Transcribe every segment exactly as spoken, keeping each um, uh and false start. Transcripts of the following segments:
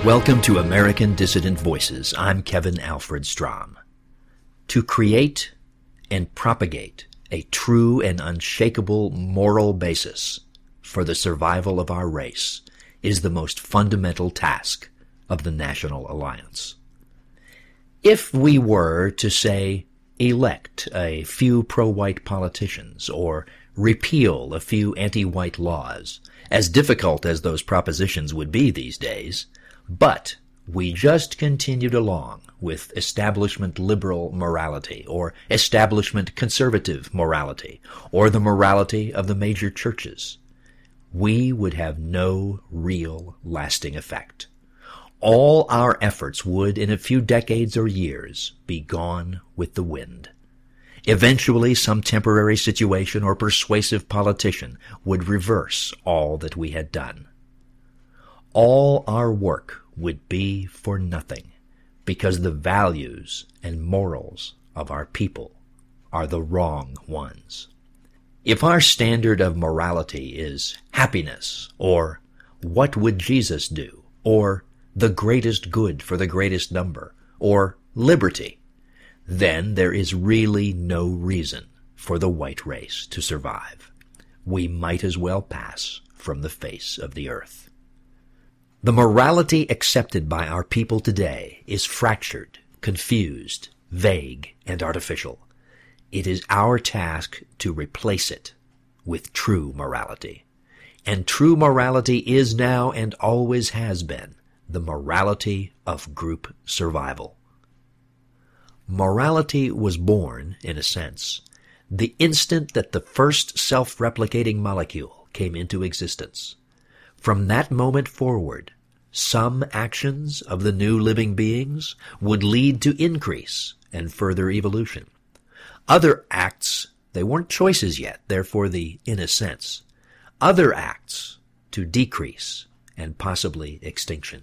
Welcome to American Dissident Voices. I'm Kevin Alfred Strom. To create and propagate a true and unshakable moral basis for the survival of our race is the most fundamental task of the National Alliance. If we were to, say, elect a few pro-white politicians or repeal a few anti-white laws, as difficult as those propositions would be these days, but we just continued along with establishment liberal morality or establishment conservative morality or the morality of the major churches, we would have no real lasting effect. All our efforts would, in a few decades or years, be gone with the wind. Eventually, some temporary situation or persuasive politician would reverse all that we had done. All our work would be for nothing, because the values and morals of our people are the wrong ones. If our standard of morality is happiness, or what would Jesus do, or the greatest good for the greatest number, or liberty, then there is really no reason for the white race to survive. We might as well pass from the face of the earth. The morality accepted by our people today is fractured, confused, vague, and artificial. It is our task to replace it with true morality. And true morality is now and always has been the morality of group survival. Morality was born, in a sense, the instant that the first self-replicating molecule came into existence. From that moment forward, some actions of the new living beings would lead to increase and further evolution. Other acts, they weren't choices yet, therefore the in a sense. Other acts to decrease and possibly extinction.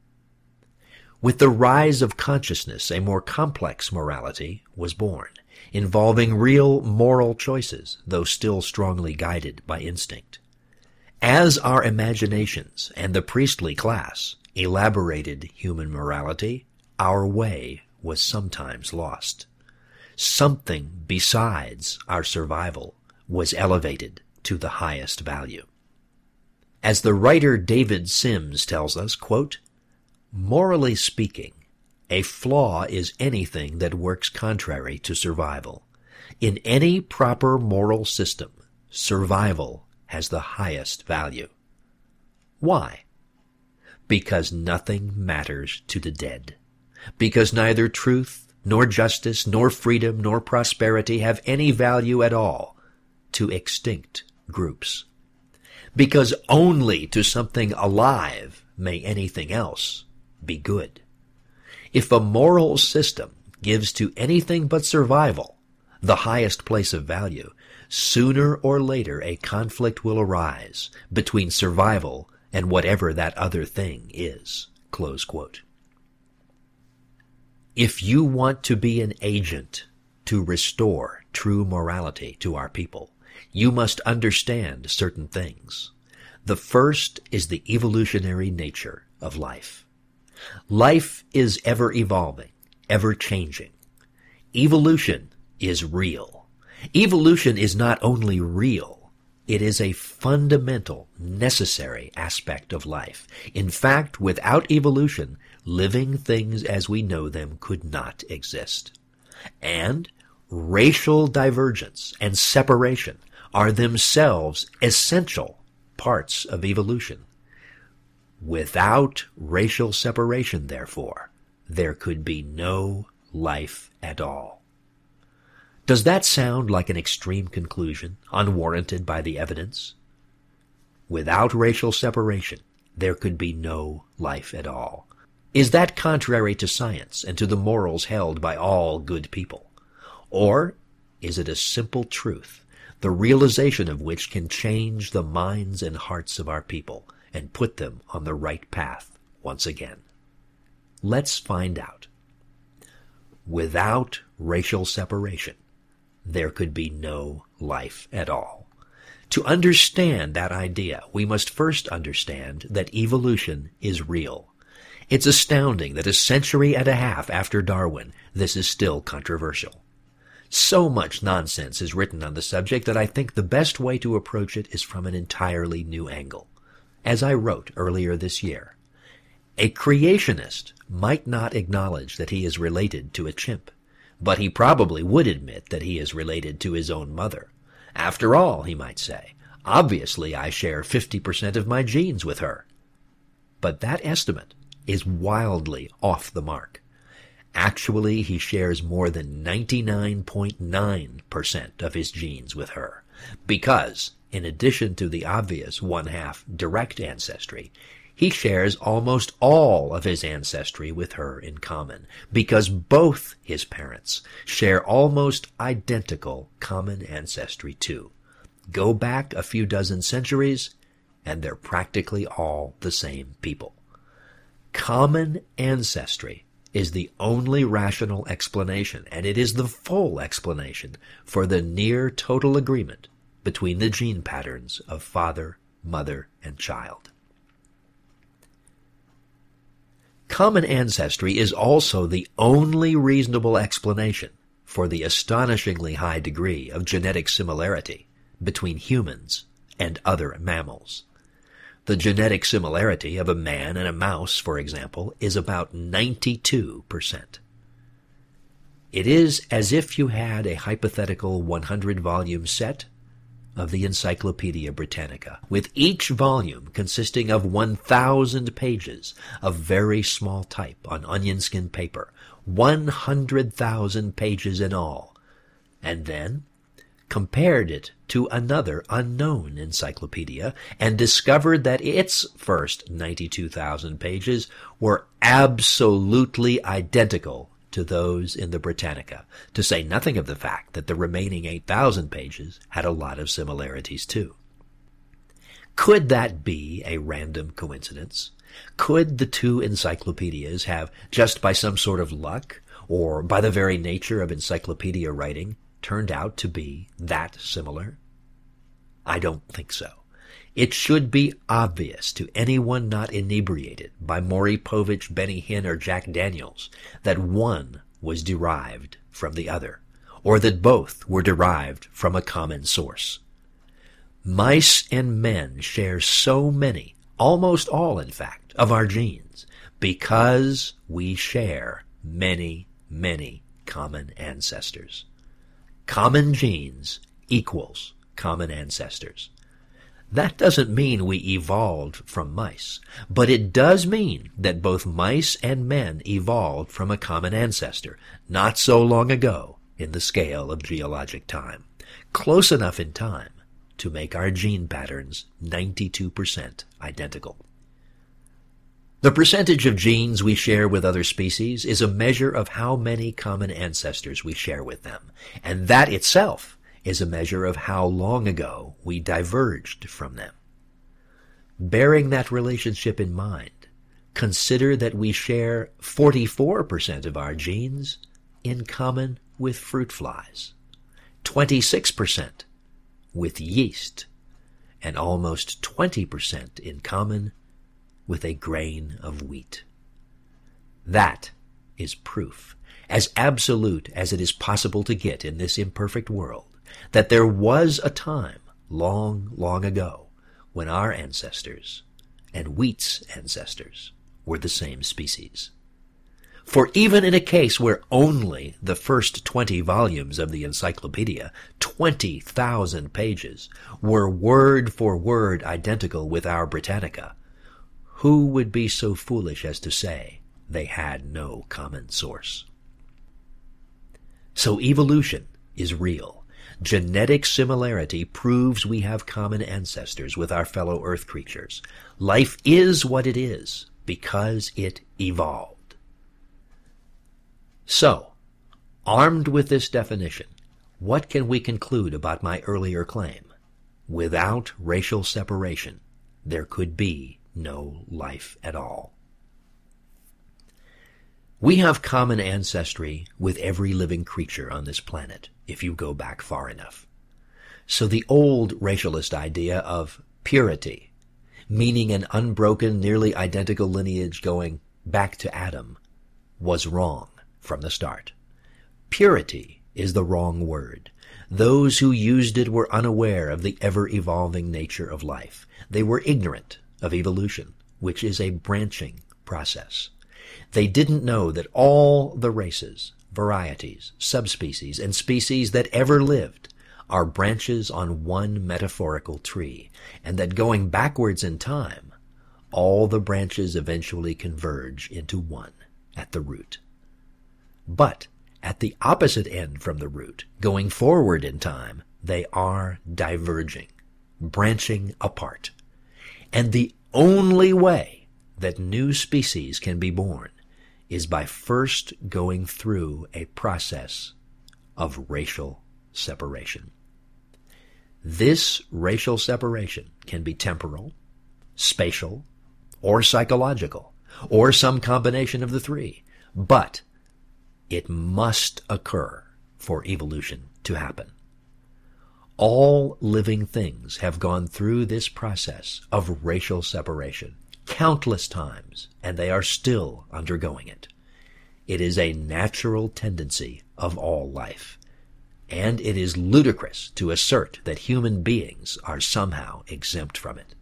With the rise of consciousness, a more complex morality was born, involving real moral choices, though still strongly guided by instinct. As our imaginations and the priestly class elaborated human morality, our way was sometimes lost. Something besides our survival was elevated to the highest value. As the writer David Sims tells us, quote, "Morally speaking, a flaw is anything that works contrary to survival. In any proper moral system, survival has the highest value." Why? Because nothing matters to the dead. Because neither truth, nor justice, nor freedom, nor prosperity have any value at all to extinct groups. Because only to something alive may anything else be good. If a moral system gives to anything but survival the highest place of value, sooner or later a conflict will arise between survival and whatever that other thing is. Close quote. If you want to be an agent to restore true morality to our people, you must understand certain things. The first is the evolutionary nature of life. Life is ever evolving, ever changing. Evolution is real. Evolution is not only real, it is a fundamental, necessary aspect of life. In fact, without evolution, living things as we know them could not exist. And racial divergence and separation are themselves essential parts of evolution. Without racial separation, therefore, there could be no life at all. Does that sound like an extreme conclusion, unwarranted by the evidence? Without racial separation, there could be no life at all. Is that contrary to science and to the morals held by all good people? Or is it a simple truth, the realization of which can change the minds and hearts of our people and put them on the right path once again? Let's find out. Without racial separation, there could be no life at all. To understand that idea, we must first understand that evolution is real. It's astounding that a century and a half after Darwin, this is still controversial. So much nonsense is written on the subject that I think the best way to approach it is from an entirely new angle. As I wrote earlier this year, a creationist might not acknowledge that he is related to a chimp, but he probably would admit that he is related to his own mother. After all, he might say, obviously I share fifty percent of my genes with her. But that estimate is wildly off the mark. Actually, he shares more than ninety-nine point nine percent of his genes with her, because, in addition to the obvious one-half direct ancestry, he shares almost all of his ancestry with her in common, because both his parents share almost identical common ancestry too. Go back a few dozen centuries, and they're practically all the same people. Common ancestry is the only rational explanation, and it is the full explanation for the near total agreement between the gene patterns of father, mother, and child. Common ancestry is also the only reasonable explanation for the astonishingly high degree of genetic similarity between humans and other mammals. The genetic similarity of a man and a mouse, for example, is about ninety-two percent. It is as if you had a hypothetical one hundred volume set of the Encyclopedia Britannica, with each volume consisting of one thousand pages of very small type on onion skin paper, one hundred thousand pages in all, and then compared it to another unknown encyclopedia, and discovered that its first ninety-two thousand pages were absolutely identical to those in the Britannica, to say nothing of the fact that the remaining eight thousand pages had a lot of similarities too. Could that be a random coincidence? Could the two encyclopedias have, just by some sort of luck, or by the very nature of encyclopedia writing, turned out to be that similar? I don't think so. It should be obvious to anyone not inebriated by Maury Povich, Benny Hinn, or Jack Daniels that one was derived from the other, or that both were derived from a common source. Mice and men share so many, almost all in fact, of our genes because we share many, many common ancestors. Common genes equals common ancestors. That doesn't mean we evolved from mice, but it does mean that both mice and men evolved from a common ancestor, not so long ago in the scale of geologic time, close enough in time to make our gene patterns ninety-two percent identical. The percentage of genes we share with other species is a measure of how many common ancestors we share with them, and that itself is a measure of how long ago we diverged from them. Bearing that relationship in mind, consider that we share forty-four percent of our genes in common with fruit flies, twenty-six percent with yeast, and almost twenty percent in common with a grain of wheat. That is proof, as absolute as it is possible to get in this imperfect world, that there was a time long, long ago when our ancestors and wheat's ancestors were the same species. For even in a case where only the first twenty volumes of the encyclopedia, twenty thousand pages, were word for word identical with our Britannica, who would be so foolish as to say they had no common source? So evolution is real. Genetic similarity proves we have common ancestors with our fellow Earth creatures. Life is what it is because it evolved. So, armed with this definition, what can we conclude about my earlier claim? Without racial separation, there could be no life at all. We have common ancestry with every living creature on this planet, if you go back far enough. So the old racialist idea of purity, meaning an unbroken, nearly identical lineage going back to Adam, was wrong from the start. Purity is the wrong word. Those who used it were unaware of the ever-evolving nature of life. They were ignorant of evolution, which is a branching process. They didn't know that all the races, varieties, subspecies, and species that ever lived are branches on one metaphorical tree, and that going backwards in time, all the branches eventually converge into one at the root. But at the opposite end from the root, going forward in time, they are diverging, branching apart. And the only way that new species can be born is by first going through a process of racial separation. This racial separation can be temporal, spatial, or psychological, or some combination of the three, but it must occur for evolution to happen. All living things have gone through this process of racial separation countless times, and they are still undergoing it. It is a natural tendency of all life, and it is ludicrous to assert that human beings are somehow exempt from it.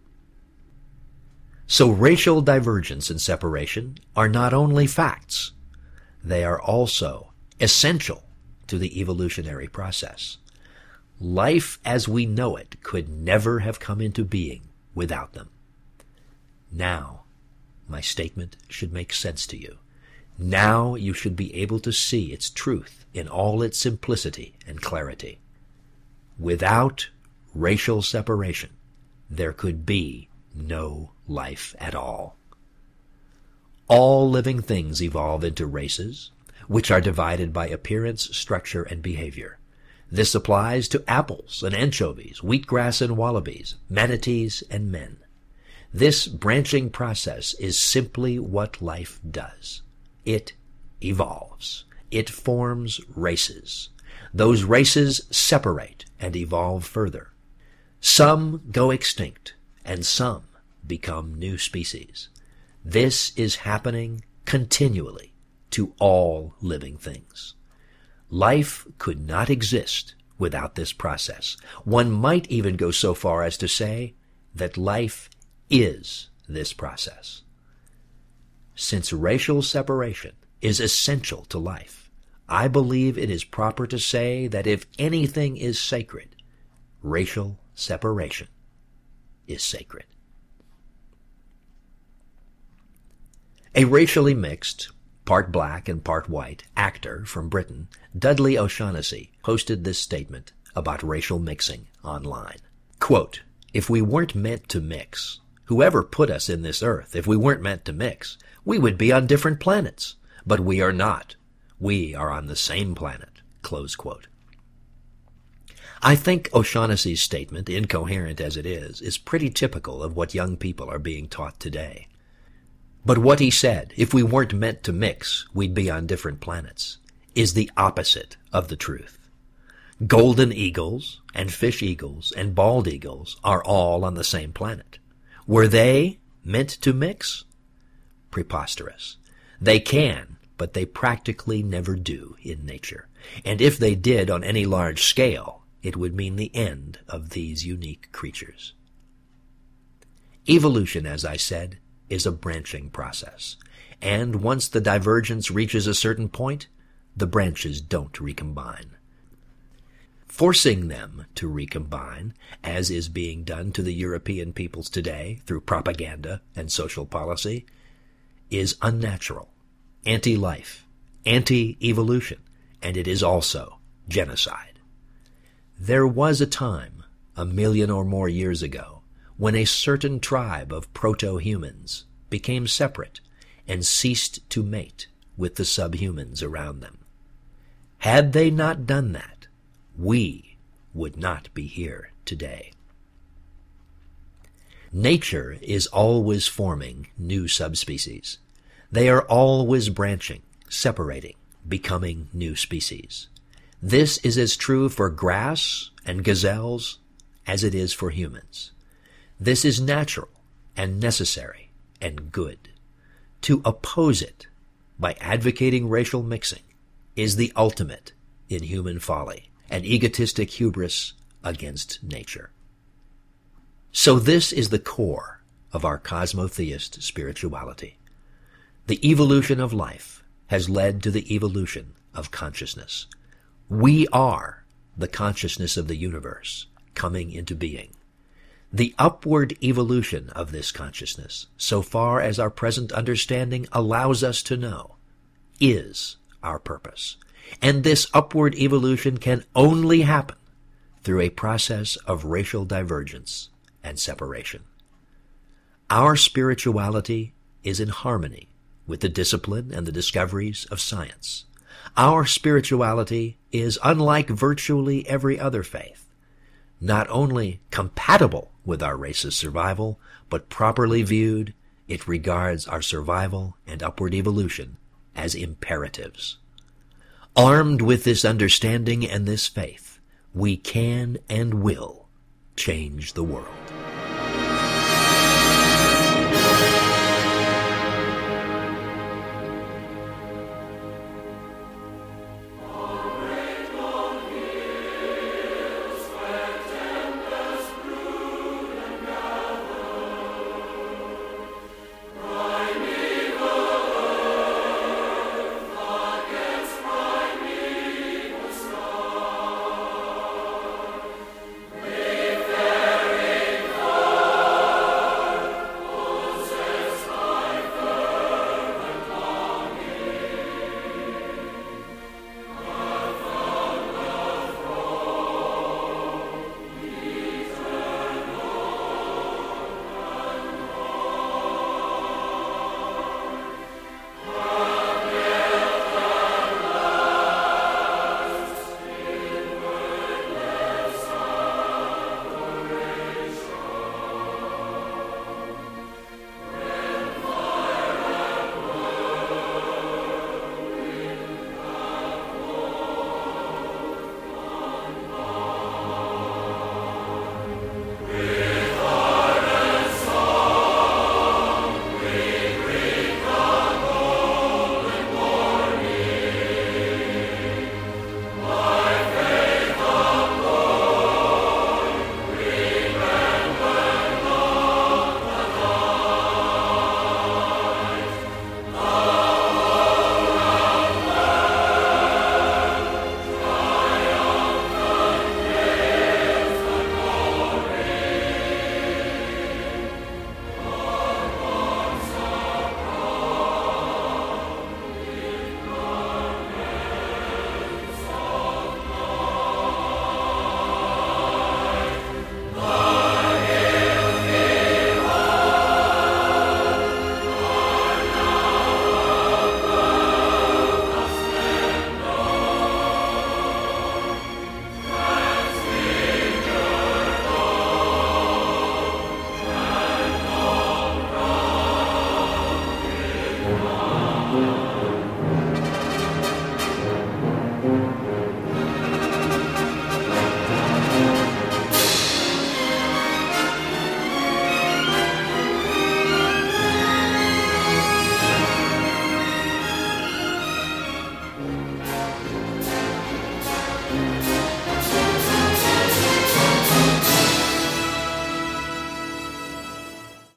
So racial divergence and separation are not only facts, they are also essential to the evolutionary process. Life as we know it could never have come into being without them. Now, my statement should make sense to you. Now you should be able to see its truth in all its simplicity and clarity. Without racial separation, there could be no life at all. All living things evolve into races, which are divided by appearance, structure, and behavior. This applies to apples and anchovies, wheatgrass and wallabies, manatees and men. This branching process is simply what life does. It evolves. It forms races. Those races separate and evolve further. Some go extinct, and some become new species. This is happening continually to all living things. Life could not exist without this process. One might even go so far as to say that life is this process. Since racial separation is essential to life, I believe it is proper to say that if anything is sacred, racial separation is sacred. A racially mixed, part black and part white, actor from Britain, Dudley O'Shaughnessy, posted this statement about racial mixing online. Quote, "If we weren't meant to mix, whoever put us in this earth, if we weren't meant to mix, we would be on different planets. But we are not. We are on the same planet." Close quote. I think O'Shaughnessy's statement, incoherent as it is, is pretty typical of what young people are being taught today. But what he said, if we weren't meant to mix, we'd be on different planets, is the opposite of the truth. Golden eagles and fish eagles and bald eagles are all on the same planet. Were they meant to mix? Preposterous. They can, but they practically never do in nature. And if they did on any large scale, it would mean the end of these unique creatures. Evolution, as I said, is a branching process. And once the divergence reaches a certain point, the branches don't recombine. Forcing them to recombine, as is being done to the European peoples today through propaganda and social policy, is unnatural, anti-life, anti-evolution, and it is also genocide. There was a time, a million or more years ago, when a certain tribe of proto-humans became separate and ceased to mate with the subhumans around them. Had they not done that, we would not be here today. Nature is always forming new subspecies. They are always branching, separating, becoming new species. This is as true for grass and gazelles as it is for humans. This is natural and necessary and good. To oppose it by advocating racial mixing is the ultimate in human folly, an egotistic hubris against nature. So this is the core of our cosmotheist spirituality. The evolution of life has led to the evolution of consciousness. We are the consciousness of the universe coming into being. The upward evolution of this consciousness, so far as our present understanding allows us to know, is our purpose. And this upward evolution can only happen through a process of racial divergence and separation. Our spirituality is in harmony with the discipline and the discoveries of science. Our spirituality is, unlike virtually every other faith, not only compatible with our race's survival, but properly viewed, it regards our survival and upward evolution as imperatives. Armed with this understanding and this faith, we can and will change the world.